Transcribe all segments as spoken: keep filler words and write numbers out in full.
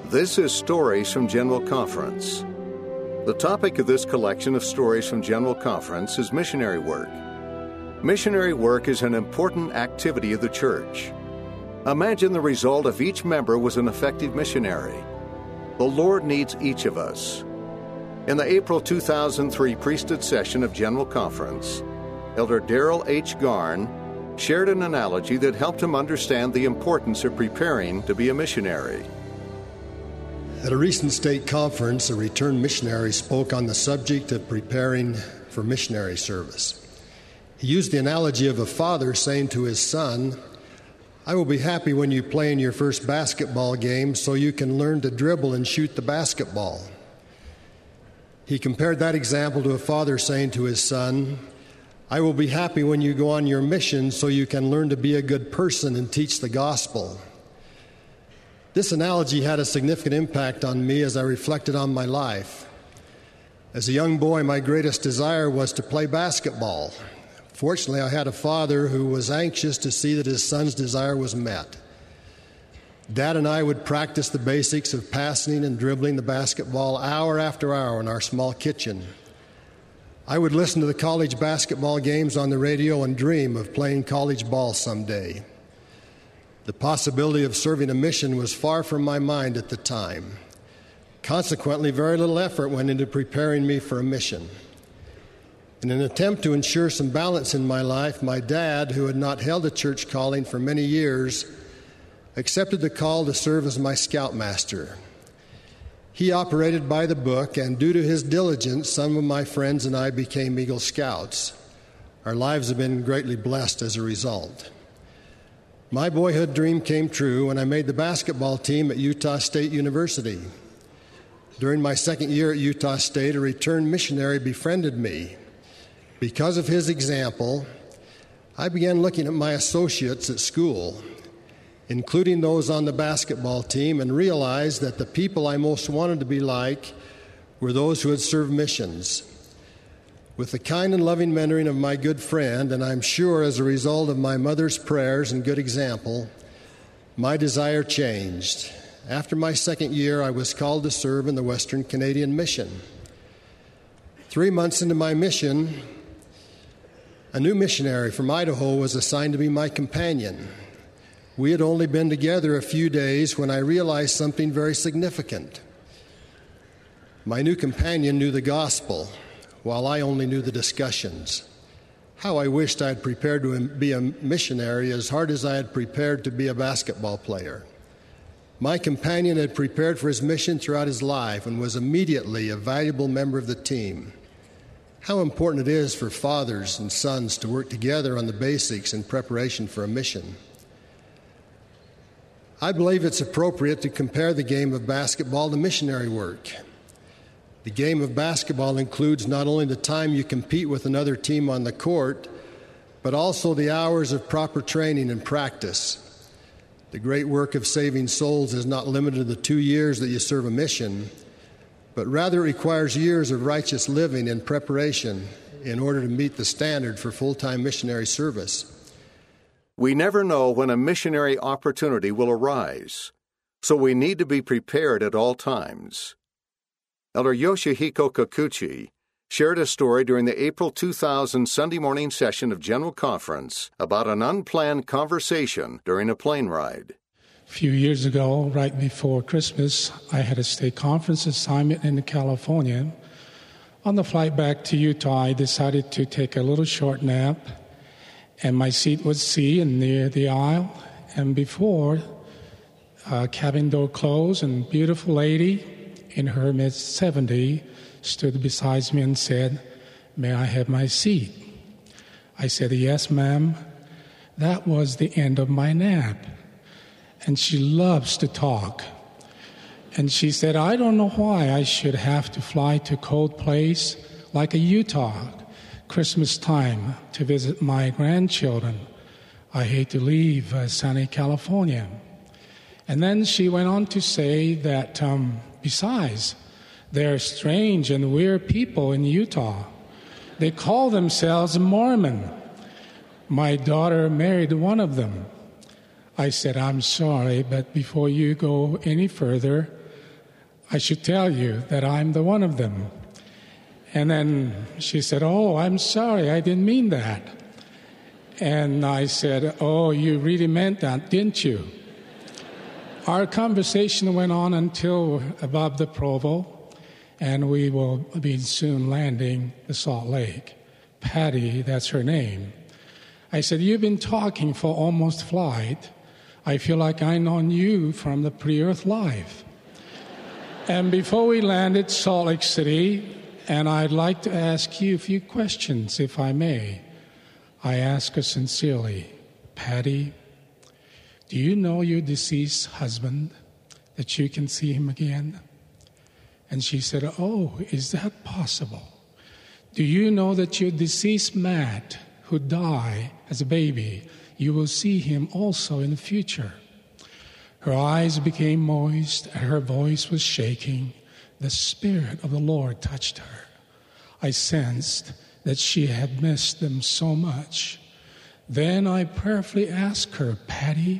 This is Stories from General Conference. The topic of this collection of stories from General Conference is missionary work. Missionary work is an important activity of the church. Imagine the result if each member was an effective missionary. The Lord needs each of us. In the April two thousand three priesthood session of General Conference, Elder Darrell H. Garn shared an analogy that helped him understand the importance of preparing to be a missionary. At a recent state conference, a returned missionary spoke on the subject of preparing for missionary service. He used the analogy of a father saying to his son, "I will be happy when you play in your first basketball game so you can learn to dribble and shoot the basketball." He compared that example to a father saying to his son, "I will be happy when you go on your mission so you can learn to be a good person and teach the gospel." This analogy had a significant impact on me as I reflected on my life. As a young boy, my greatest desire was to play basketball. Fortunately, I had a father who was anxious to see that his son's desire was met. Dad and I would practice the basics of passing and dribbling the basketball hour after hour in our small kitchen. I would listen to the college basketball games on the radio and dream of playing college ball someday. The possibility of serving a mission was far from my mind at the time. Consequently, very little effort went into preparing me for a mission. In an attempt to ensure some balance in my life, my dad, who had not held a church calling for many years, accepted the call to serve as my scoutmaster. He operated by the book, and due to his diligence, some of my friends and I became Eagle Scouts. Our lives have been greatly blessed as a result. My boyhood dream came true when I made the basketball team at Utah State University. During my second year at Utah State, a returned missionary befriended me. Because of his example, I began looking at my associates at school, including those on the basketball team, and realized that the people I most wanted to be like were those who had served missions. With the kind and loving mentoring of my good friend, and I'm sure as a result of my mother's prayers and good example, my desire changed. After my second year, I was called to serve in the Western Canadian Mission. Three months into my mission, a new missionary from Idaho was assigned to be my companion. We had only been together a few days when I realized something very significant. My new companion knew the gospel, while I only knew the discussions. How I wished I had prepared to be a missionary as hard as I had prepared to be a basketball player. My companion had prepared for his mission throughout his life and was immediately a valuable member of the team. How important it is for fathers and sons to work together on the basics in preparation for a mission. I believe it's appropriate to compare the game of basketball to missionary work. The game of basketball includes not only the time you compete with another team on the court, but also the hours of proper training and practice. The great work of saving souls is not limited to the two years that you serve a mission, but rather it requires years of righteous living and preparation in order to meet the standard for full-time missionary service. We never know when a missionary opportunity will arise, so we need to be prepared at all times. Elder Yoshihiko Kikuchi shared a story during the April two thousand Sunday morning session of General Conference about an unplanned conversation during a plane ride. A few years ago, right before Christmas, I had a state conference assignment in California. On the flight back to Utah, I decided to take a little short nap, and my seat was C and near the aisle. And before, uh, cabin door closed, and a beautiful lady in her mid-seventies stood beside me and said, "May I have my seat?" I said, "Yes, ma'am." That was the end of my nap. And she loves to talk. And she said, "I don't know why I should have to fly to a cold place like a Utah Christmas time to visit my grandchildren. I hate to leave uh, sunny California." And then she went on to say that, um, besides, there are strange and weird people in Utah. They call themselves Mormon. My daughter married one of them. I said, "I'm sorry, but before you go any further, I should tell you that I'm the one of them. And then she said, oh, I'm sorry, I didn't mean that. And I said, oh, you really meant that, didn't you? Our conversation went on until above the Provo, and we will be soon landing the Salt Lake. Patty, that's her name. I said, you've been talking for almost flight. I feel like I known you from the pre-Earth life. And before we landed Salt Lake City, and I'd like to ask you a few questions, if I may. I asked her sincerely, Patty, do you know your deceased husband, that you can see him again? And she said, oh, is that possible? Do you know that your deceased Matt, who died as a baby, you will see him also in the future? Her eyes became moist, and her voice was shaking. The Spirit of the Lord touched her. I sensed that she had missed them so much. Then I prayerfully asked her, Patty,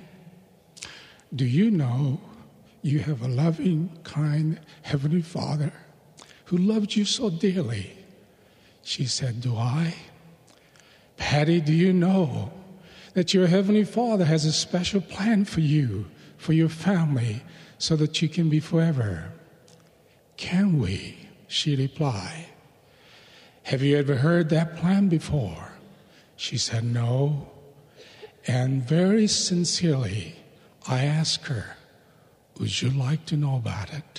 do you know you have a loving, kind Heavenly Father who loved you so dearly? She said, do I? Patty, do you know that your Heavenly Father has a special plan for you, for your family, so that you can be forever? Can we? She replied. Have you ever heard that plan before? She said, no. And very sincerely, I asked her, would you like to know about it?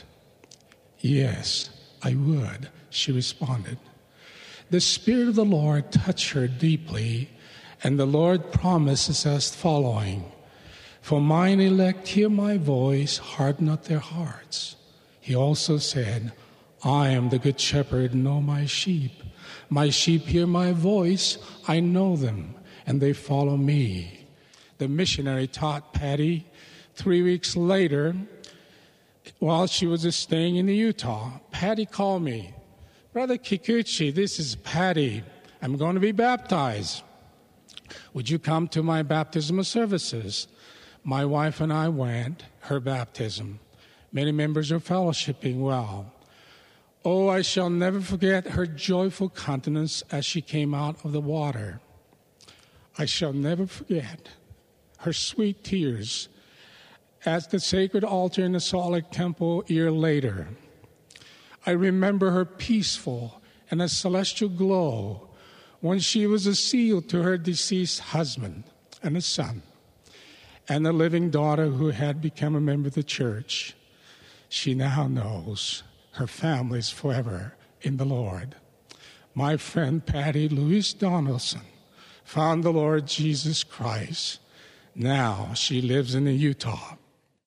Yes, I would, she responded. The Spirit of the Lord touched her deeply, and the Lord promises us the following. For mine elect hear my voice, harden not their hearts. He also said, I am the good shepherd and know my sheep. My sheep hear my voice, I know them, and they follow me. The missionary taught Patty. Three weeks later, while she was staying in Utah, Patty called me. Brother Kikuchi, this is Patty. I'm going to be baptized. Would you come to my baptismal services? My wife and I went, her baptism. Many members are fellowshipping well. Oh, I shall never forget her joyful countenance as she came out of the water. I shall never forget her sweet tears at the sacred altar in the Salt Lake Temple a year later. I remember her peaceful and a celestial glow when she was a seal to her deceased husband and a son, and a living daughter who had become a member of the church. She now knows her family is forever in the Lord. My friend Patty Louise Donaldson found the Lord Jesus Christ. Now she lives in Utah.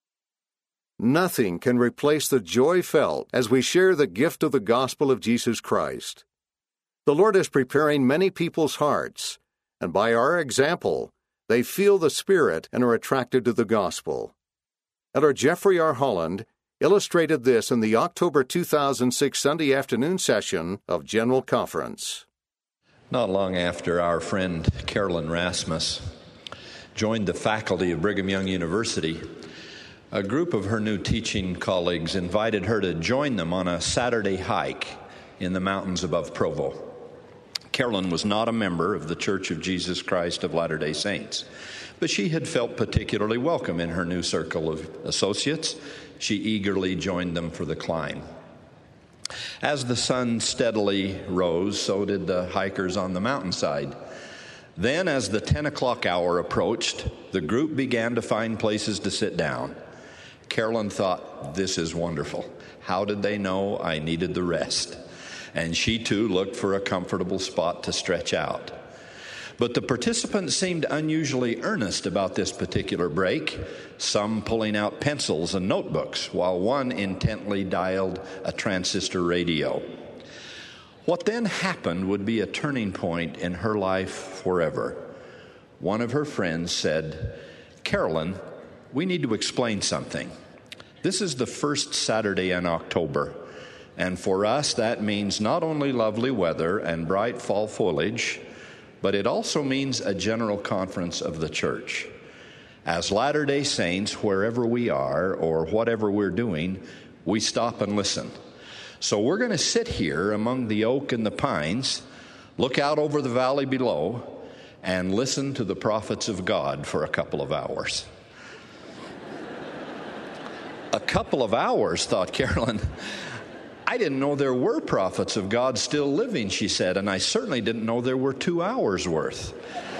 Nothing can replace the joy felt as we share the gift of the gospel of Jesus Christ. The Lord is preparing many people's hearts, and by our example, they feel the Spirit and are attracted to the gospel. Elder Jeffrey R. Holland illustrated this in the October two thousand six Sunday afternoon session of General Conference. Not long after our friend Carolyn Rasmus joined the faculty of Brigham Young University, a group of her new teaching colleagues invited her to join them on a Saturday hike in the mountains above Provo. Carolyn was not a member of the Church of Jesus Christ of Latter-day Saints, but she had felt particularly welcome in her new circle of associates. She eagerly joined them for the climb. As the sun steadily rose, so did the hikers on the mountainside. Then, as the ten o'clock hour approached, the group began to find places to sit down. Carolyn thought, this is wonderful. How did they know I needed the rest? And she too looked for a comfortable spot to stretch out. But the participants seemed unusually earnest about this particular break, some pulling out pencils and notebooks, while one intently dialed a transistor radio. What then happened would be a turning point in her life forever. One of her friends said, Carolyn, we need to explain something. This is the first Saturday in October, and for us that means not only lovely weather and bright fall foliage, but it also means a general conference of the church. As Latter-day Saints, wherever we are or whatever we're doing, we stop and listen. So we're going to sit here among the oak and the pines, look out over the valley below, and listen to the prophets of God for a couple of hours. A couple of hours, thought Carolyn. I didn't know there were prophets of God still living, she said, and I certainly didn't know there were two hours worth.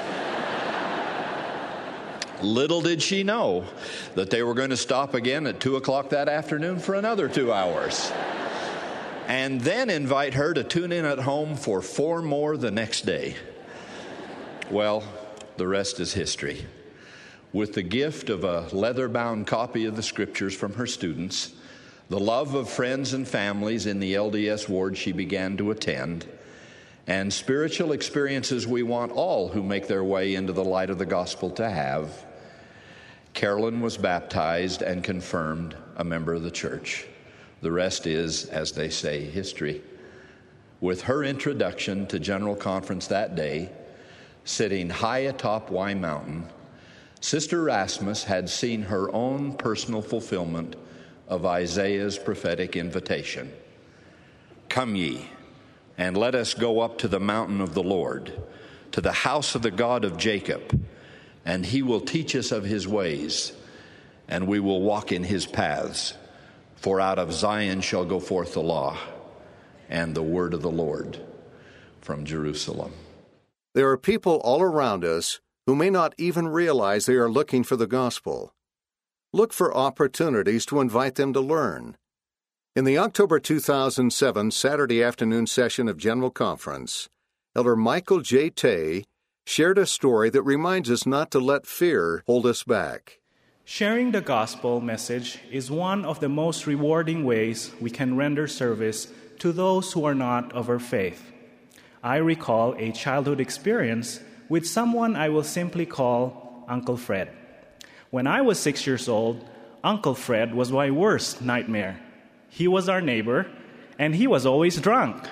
Little did she know that they were going to stop again at two o'clock that afternoon for another two hours. And then invite her to tune in at home for four more the next day. Well, the rest is history. With the gift of a leather-bound copy of the Scriptures from her students, the love of friends and families in the L D S ward she began to attend, and spiritual experiences we want all who make their way into the light of the gospel to have, Carolyn was baptized and confirmed a member of the church. The rest is, as they say, history. With her introduction to General Conference that day, sitting high atop Y Mountain, Sister Rasmus had seen her own personal fulfillment of Isaiah's prophetic invitation. Come ye, and let us go up to the mountain of the Lord, to the house of the God of Jacob, and he will teach us of his ways, and we will walk in his paths. For out of Zion shall go forth the law and the word of the Lord from Jerusalem. There are people all around us who may not even realize they are looking for the gospel. Look for opportunities to invite them to learn. In the October two thousand seven Saturday afternoon session of General Conference, Elder Michael J. Tay shared a story that reminds us not to let fear hold us back. Sharing the gospel message is one of the most rewarding ways we can render service to those who are not of our faith. I recall a childhood experience with someone I will simply call Uncle Fred. When I was six years old, Uncle Fred was my worst nightmare. He was our neighbor, and he was always drunk.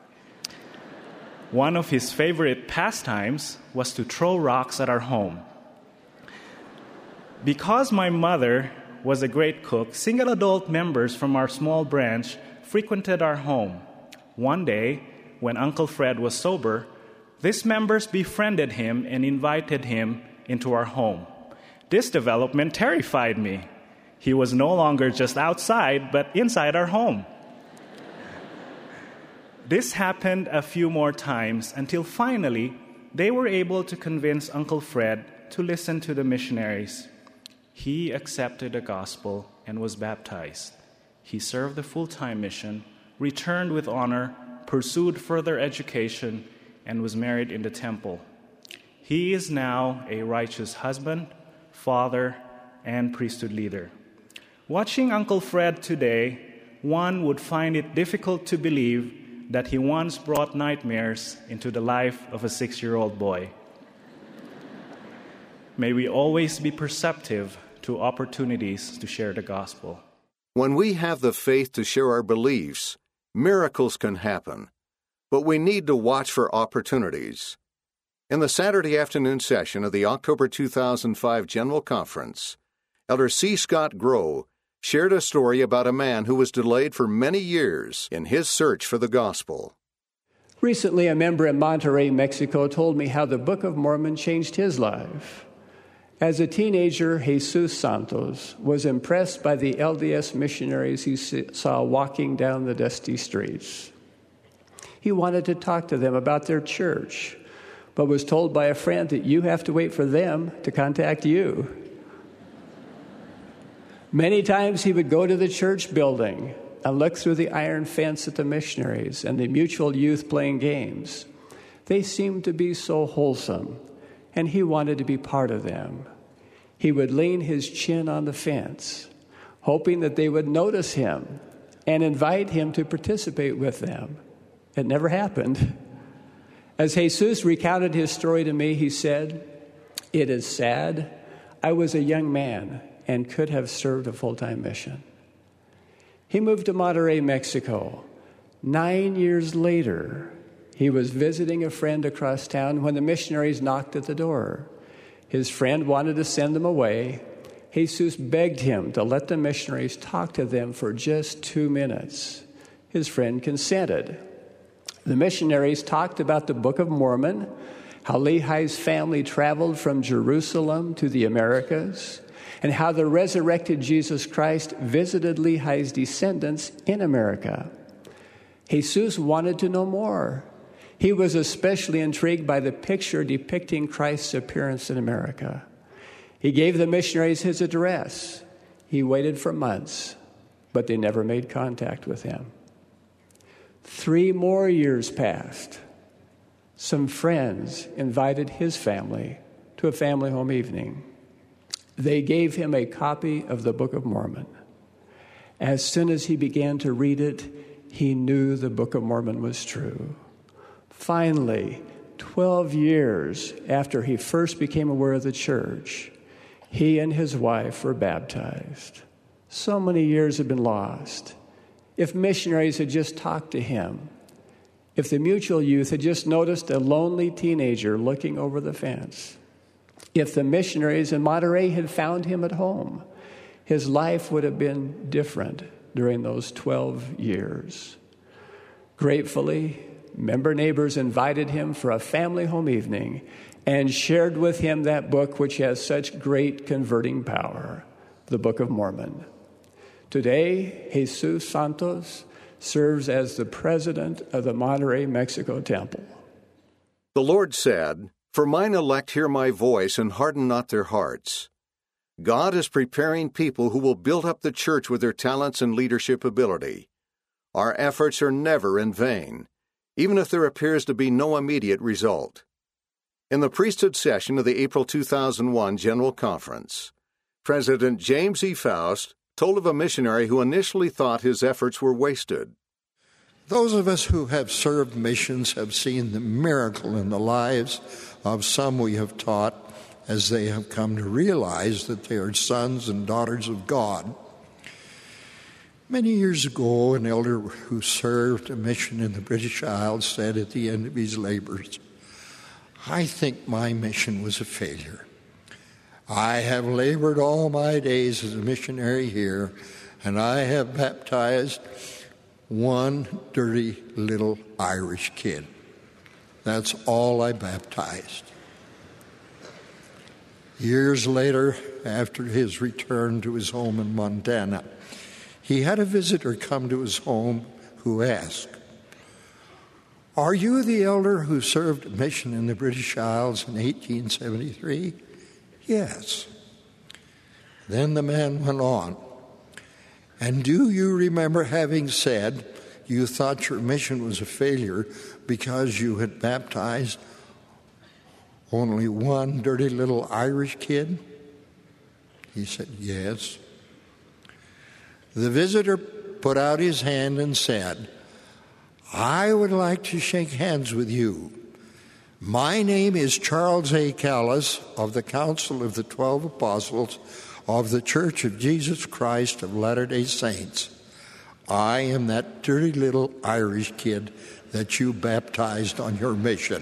One of his favorite pastimes was to throw rocks at our home. Because my mother was a great cook, single adult members from our small branch frequented our home. One day, when Uncle Fred was sober, these members befriended him and invited him into our home. This development terrified me. He was no longer just outside, but inside our home. This happened a few more times until finally they were able to convince Uncle Fred to listen to the missionaries. He accepted the gospel and was baptized. He served the full-time mission, returned with honor, pursued further education, and was married in the temple. He is now a righteous husband, father, and priesthood leader. Watching Uncle Fred today, one would find it difficult to believe that he once brought nightmares into the life of a six-year-old boy. May we always be perceptive to opportunities to share the gospel. When we have the faith to share our beliefs, miracles can happen, but we need to watch for opportunities. In the Saturday afternoon session of the October two thousand five General Conference, Elder C. Scott Groh shared a story about a man who was delayed for many years in his search for the gospel. Recently, a member in Monterrey, Mexico, told me how the Book of Mormon changed his life. As a teenager, Jesus Santos was impressed by the L D S missionaries he saw walking down the dusty streets. He wanted to talk to them about their church, but was told by a friend that you have to wait for them to contact you. Many times he would go to the church building and look through the iron fence at the missionaries and the mutual youth playing games. They seemed to be so wholesome, and he wanted to be part of them. He would lean his chin on the fence, hoping that they would notice him and invite him to participate with them. It never happened. As Jesus recounted his story to me, he said, "It is sad. I was a young man and could have served a full-time mission." He moved to Monterrey, Mexico. Nine years later, he was visiting a friend across town when the missionaries knocked at the door. His friend wanted to send them away. Jesus begged him to let the missionaries talk to them for just two minutes. His friend consented. The missionaries talked about the Book of Mormon, how Lehi's family traveled from Jerusalem to the Americas, and how the resurrected Jesus Christ visited Lehi's descendants in America. Jesus wanted to know more. He was especially intrigued by the picture depicting Christ's appearance in America. He gave the missionaries his address. He waited for months, but they never made contact with him. Three more years passed. Some friends invited his family to a family home evening. They gave him a copy of the Book of Mormon. As soon as he began to read it, he knew the Book of Mormon was true. Finally, twelve years after he first became aware of the church, he and his wife were baptized. So many years had been lost. If missionaries had just talked to him, if the Mutual Youth had just noticed a lonely teenager looking over the fence, if the missionaries in Monterey had found him at home, his life would have been different during those twelve years. Gratefully, member neighbors invited him for a family home evening and shared with him that book which has such great converting power, the Book of Mormon. Today, Jesus Santos serves as the president of the Monterey, Mexico Temple. The Lord said, "For mine elect hear my voice and harden not their hearts." God is preparing people who will build up the church with their talents and leadership ability. Our efforts are never in vain, even if there appears to be no immediate result. In the priesthood session of the April two thousand one General Conference, President James E. Faust told of a missionary who initially thought his efforts were wasted. Those of us who have served missions have seen the miracle in the lives of some we have taught as they have come to realize that they are sons and daughters of God. Many years ago, an elder who served a mission in the British Isles said at the end of his labors, "I think my mission was a failure. I have labored all my days as a missionary here, and I have baptized one dirty little Irish kid. That's all I baptized." Years later, after his return to his home in Montana, he had a visitor come to his home who asked, "Are you the elder who served a mission in the British Isles in eighteen seventy-three? "Yes." Then the man went on, "And do you remember having said you thought your mission was a failure because you had baptized only one dirty little Irish kid?" He said, "Yes." The visitor put out his hand and said, "I would like to shake hands with you. My name is Charles A. Callis of the Council of the Twelve Apostles of the Church of Jesus Christ of Latter-day Saints. I am that dirty little Irish kid that you baptized on your mission."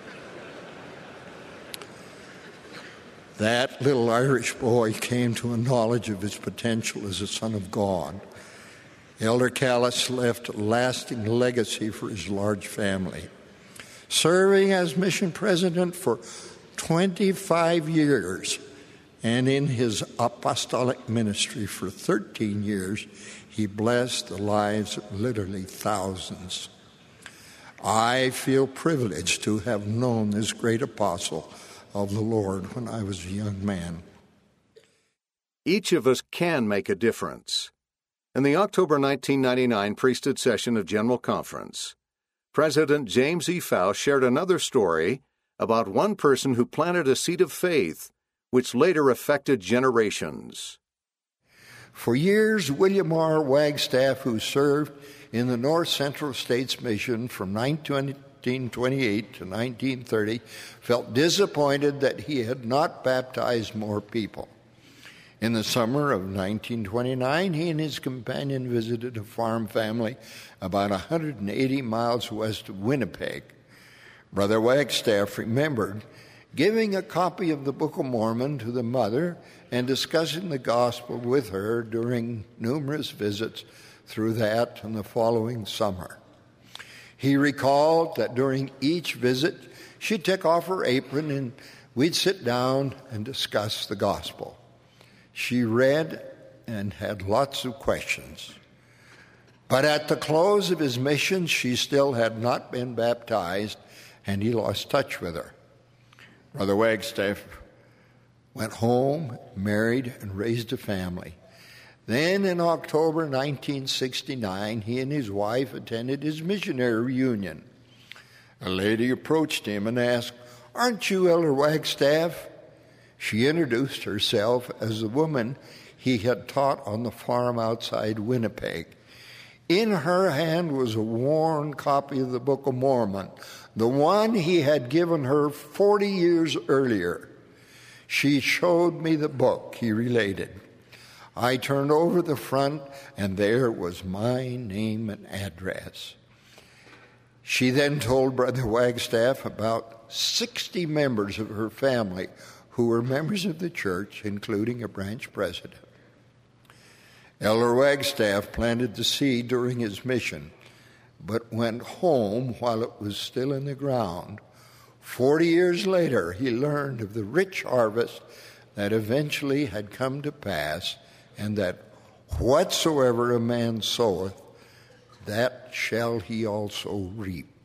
That little Irish boy came to a knowledge of his potential as a son of God. Elder Callis left a lasting legacy for his large family. Serving as mission president for twenty-five years and in his apostolic ministry for thirteen years, he blessed the lives of literally thousands. I feel privileged to have known this great apostle of the Lord when I was a young man. Each of us can make a difference. In the October nineteen ninety-nine priesthood session of General Conference, President James E. Faust shared another story about one person who planted a seed of faith, which later affected generations. For years, William R. Wagstaff, who served in the North Central States Mission from nineteen twenty-eight to nineteen thirty, felt disappointed that he had not baptized more people. In the summer of nineteen twenty-nine, he and his companion visited a farm family about one hundred eighty miles west of Winnipeg. Brother Wagstaff remembered giving a copy of the Book of Mormon to the mother and discussing the gospel with her during numerous visits through that and the following summer. He recalled that during each visit, she'd take off her apron and we'd sit down and discuss the gospel. She read and had lots of questions. But at the close of his mission, she still had not been baptized, and he lost touch with her. Brother Wagstaff went home, married, and raised a family. Then in October nineteen sixty-nine, he and his wife attended his missionary reunion. A lady approached him and asked, "Aren't you Elder Wagstaff?" She introduced herself as the woman he had taught on the farm outside Winnipeg. In her hand was a worn copy of the Book of Mormon, the one he had given her forty years earlier. She showed me the book, he related. I turned over the front, and there was my name and address. She then told Brother Wagstaff about sixty members of her family who were members of the church, including a branch president. Elder Wagstaff planted the seed during his mission, but went home while it was still in the ground. Forty years later, he learned of the rich harvest that eventually had come to pass, and that whatsoever a man soweth, that shall he also reap.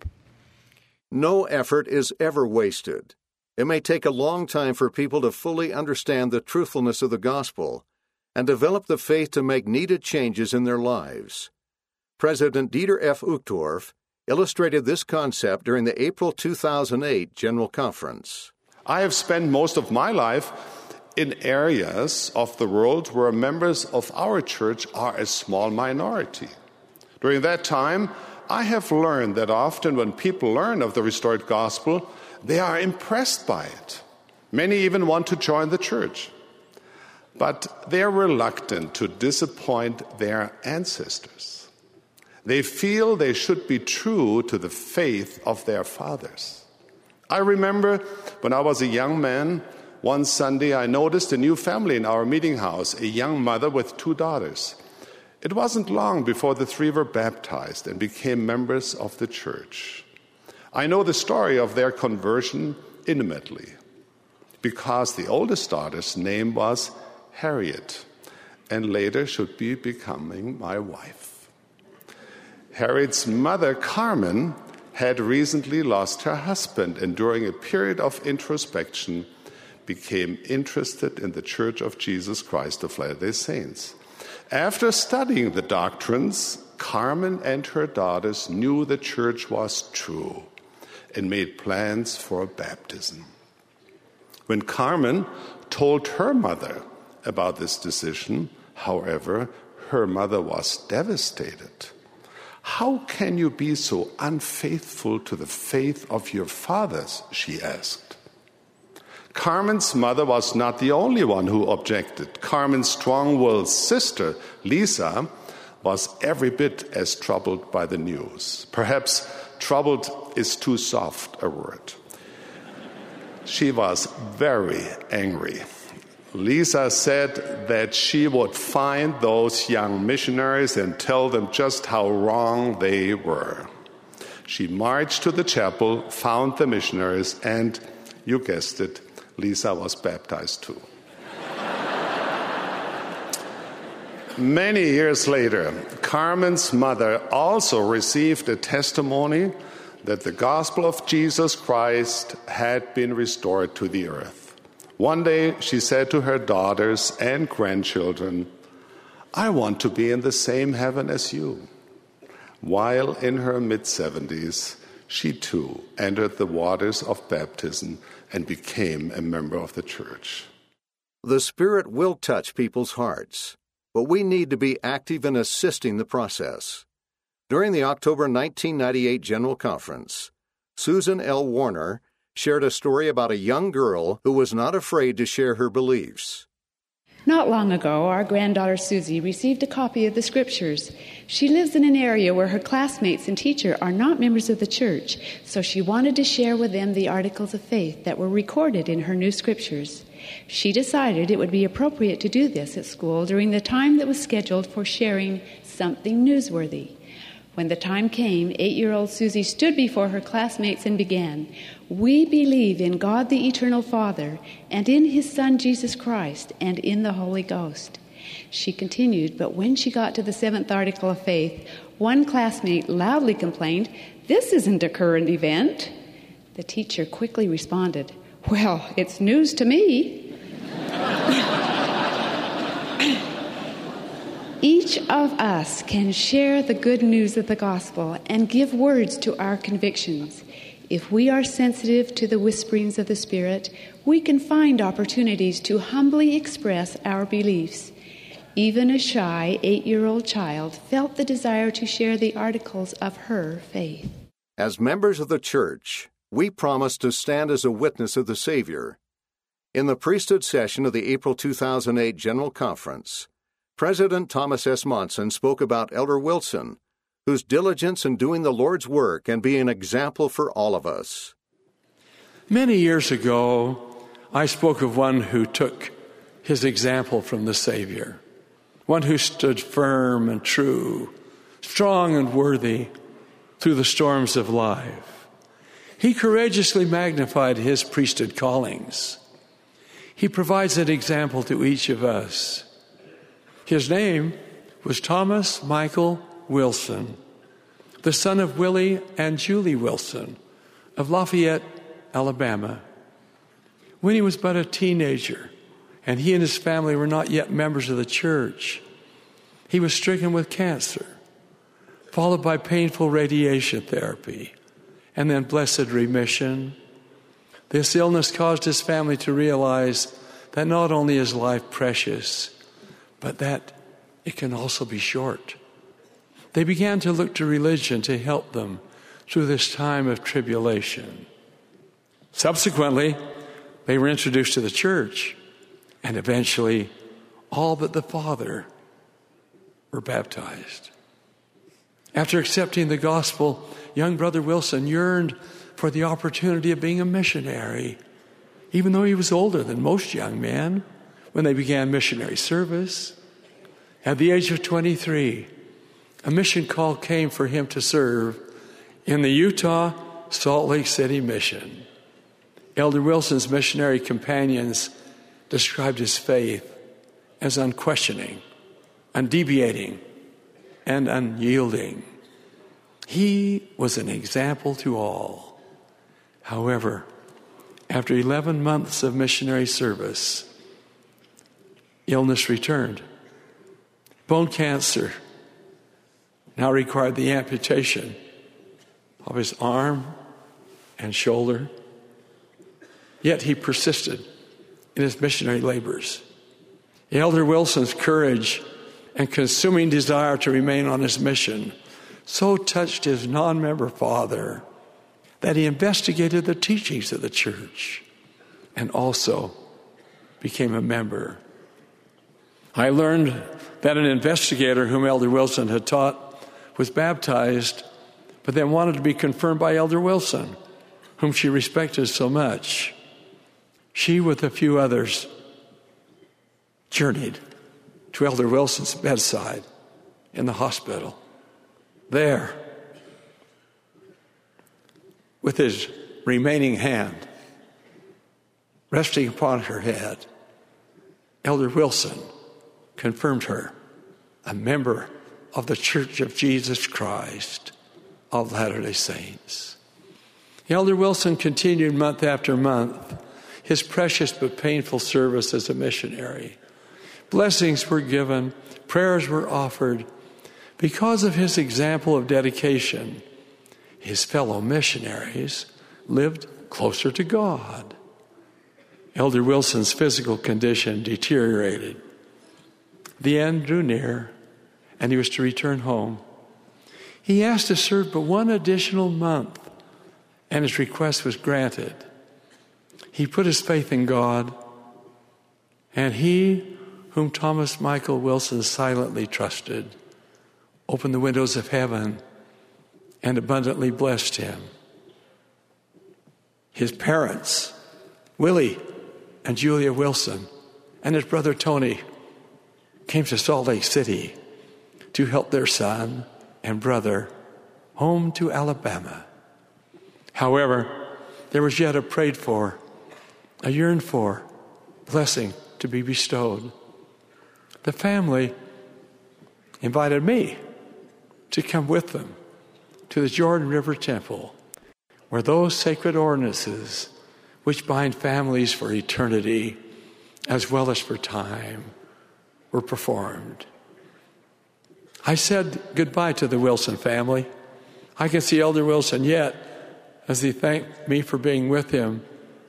No effort is ever wasted. It may take a long time for people to fully understand the truthfulness of the gospel and develop the faith to make needed changes in their lives. President Dieter F. Uchtdorf illustrated this concept during the April two thousand eight General Conference. I have spent most of my life in areas of the world where members of our church are a small minority. During that time, I have learned that often when people learn of the restored gospel, they are impressed by it. Many even want to join the church. But they are reluctant to disappoint their ancestors. They feel they should be true to the faith of their fathers. I remember when I was a young man, one Sunday I noticed a new family in our meeting house, a young mother with two daughters. It wasn't long before the three were baptized and became members of the church. I know the story of their conversion intimately because the oldest daughter's name was Harriet, and later should be becoming my wife. Harriet's mother, Carmen, had recently lost her husband, and during a period of introspection became interested in the Church of Jesus Christ of Latter-day Saints. After studying the doctrines, Carmen and her daughters knew the church was true and made plans for baptism. When Carmen told her mother about this decision, however, her mother was devastated. "How can you be so unfaithful to the faith of your fathers?" she asked. Carmen's mother was not the only one who objected. Carmen's strong-willed sister, Lisa, was every bit as troubled by the news. Perhaps troubled is too soft a word. She was very angry. Lisa said that she would find those young missionaries and tell them just how wrong they were. She marched to the chapel, found the missionaries, and, you guessed it, Lisa was baptized too. Many years later, Carmen's mother also received a testimony that the gospel of Jesus Christ had been restored to the earth. One day, she said to her daughters and grandchildren, "I want to be in the same heaven as you." While in her mid-seventies, she too entered the waters of baptism and became a member of the church. The Spirit will touch people's hearts, but we need to be active in assisting the process. During the October nineteen ninety-eight General Conference, Susan L. Warner shared a story about a young girl who was not afraid to share her beliefs. Not long ago, our granddaughter Susie received a copy of the Scriptures. She lives in an area where her classmates and teacher are not members of the church, so she wanted to share with them the articles of faith that were recorded in her new Scriptures. She decided it would be appropriate to do this at school during the time that was scheduled for sharing something newsworthy. When the time came, eight-year-old Susie stood before her classmates and began, "We believe in God the Eternal Father, and in His Son Jesus Christ, and in the Holy Ghost." She continued, but when she got to the seventh article of faith, one classmate loudly complained, "This isn't a current event." The teacher quickly responded, "Well, it's news to me." Each of us can share the good news of the gospel and give words to our convictions. If we are sensitive to the whisperings of the Spirit, we can find opportunities to humbly express our beliefs. Even a shy eight-year-old child felt the desire to share the articles of her faith. As members of the church, we promise to stand as a witness of the Savior. In the priesthood session of the April two thousand eight General Conference, President Thomas S. Monson spoke about Elder Wilson, whose diligence in doing the Lord's work can be an example for all of us. Many years ago, I spoke of one who took his example from the Savior, one who stood firm and true, strong and worthy through the storms of life. He courageously magnified his priesthood callings. He provides an example to each of us. His name was Thomas Michael Wilson, the son of Willie and Julie Wilson of Lafayette, Alabama. When he was but a teenager, and he and his family were not yet members of the church, he was stricken with cancer, followed by painful radiation therapy, and then blessed remission. This illness caused his family to realize that not only is life precious, but that it can also be short. They began to look to religion to help them through this time of tribulation. Subsequently, they were introduced to the church, and eventually, all but the father were baptized. After accepting the gospel, young Brother Wilson yearned for the opportunity of being a missionary, even though he was older than most young men when they began missionary service. At the age of twenty-three, a mission call came for him to serve in the Utah Salt Lake City mission. Elder Wilson's missionary companions described his faith as unquestioning, undeviating, and unyielding. He was an example to all. However, after eleven months of missionary service, illness returned. Bone cancer now required the amputation of his arm and shoulder. Yet he persisted in his missionary labors. Elder Wilson's courage and consuming desire to remain on his mission so touched his non-member father that he investigated the teachings of the church and also became a member. I learned that an investigator whom Elder Wilson had taught was baptized, but then wanted to be confirmed by Elder Wilson, whom she respected so much. She, with a few others, journeyed to Elder Wilson's bedside in the hospital. There, with his remaining hand resting upon her head, Elder Wilson confirmed her a member of the Church of Jesus Christ of Latter-day Saints. Elder Wilson continued month after month his precious but painful service as a missionary. Blessings were given, prayers were offered. Because of his example of dedication, his fellow missionaries lived closer to God. Elder Wilson's physical condition deteriorated. The end drew near, and he was to return home. He asked to serve but one additional month, and his request was granted. He put his faith in God, and he whom Thomas Michael Wilson silently trusted, opened the windows of heaven and abundantly blessed him. His parents, Willie and Julia Wilson, and his brother Tony, came to Salt Lake City to help their son and brother home to Alabama. However, there was yet a prayed for, a yearned for blessing to be bestowed. The family invited me to come with them to the Jordan River Temple, where those sacred ordinances which bind families for eternity as well as for time were performed. I said goodbye to the Wilson family. I can see Elder Wilson yet as he thanked me for being with him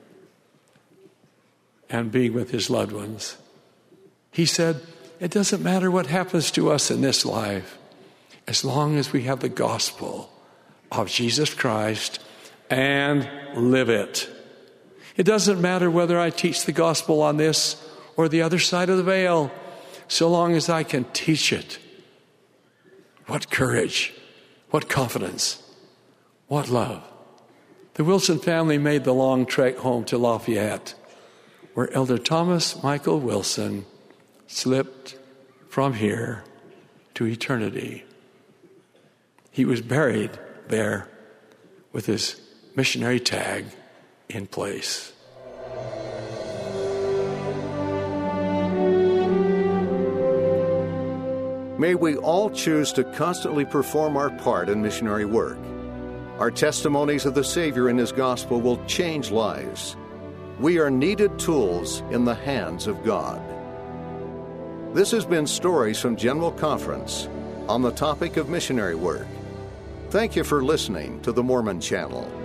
and being with his loved ones. He said, it doesn't matter what happens to us in this life, as long as we have the gospel of Jesus Christ and live it. It doesn't matter whether I teach the gospel on this or the other side of the veil, so long as I can teach it. What courage, what confidence, what love. The Wilson family made the long trek home to Lafayette, where Elder Thomas Michael Wilson slipped from here to eternity. He was buried there with his missionary tag in place. May we all choose to constantly perform our part in missionary work. Our testimonies of the Savior and His gospel will change lives. We are needed tools in the hands of God. This has been Stories from General Conference on the topic of missionary work. Thank you for listening to the Mormon Channel.